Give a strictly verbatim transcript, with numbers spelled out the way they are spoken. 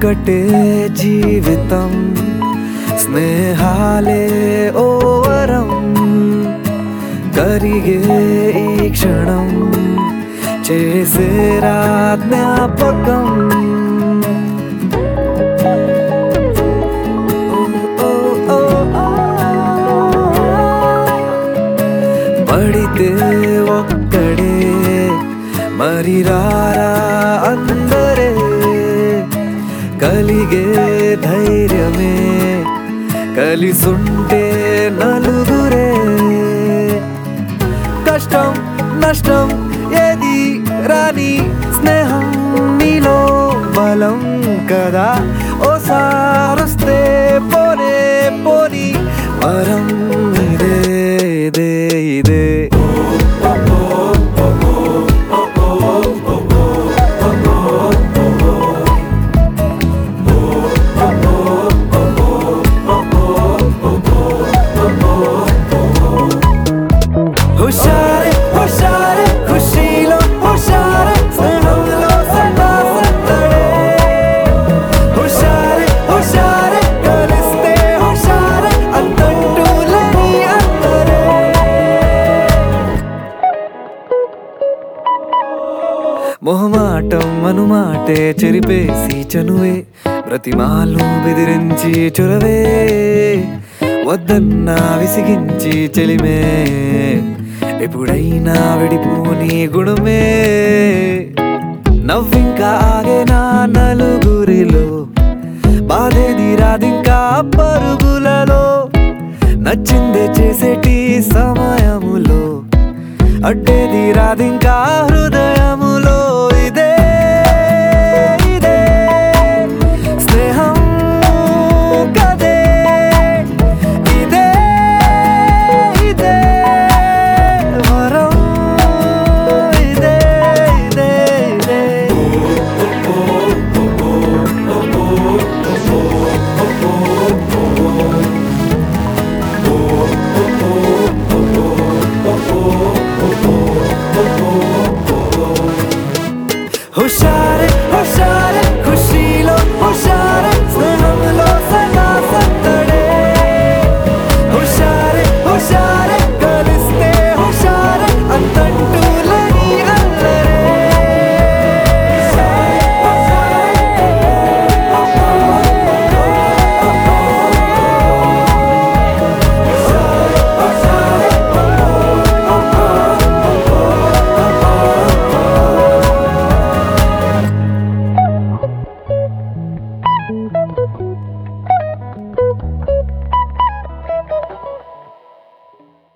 ఒక్కటే జీవితం స్నేహాలే ఓ వరం కరిగే ఈ క్షణం చేసేరా జ్ఞాపకం పడితే ఒక్కడే మరి రారా అందరే కలిగే ధైర్యమే కలిసుంటే నలుగురే కష్టం నష్టం ఏది రాని స్నేహం నీలో బలం కదా ఓసారొస్తే పోనే పోని వరం ఇదే ఇదే ఇదే హుషారే హుషారే ఖుషీలో హుషారే స్నేహంలో సదా సందడే హుషారే హుషారే కలిస్తే హుషారే అంతంటూ లేని అందరే మొహమాటం అనుమాటే చెరిపేసి చనువే ప్రతిమాలు బెదిరించి చొరవే వద్దన్నా విసిగించి చెలిమే ఎప్పుడైనా విడిపోని గుణమే నవ్వింకా ఆగేనా నలుగురిలో బాధేది రాదింకా పరుగులలో నచ్చిందే చేసేటి సమయములో అడ్డేది రాదింకా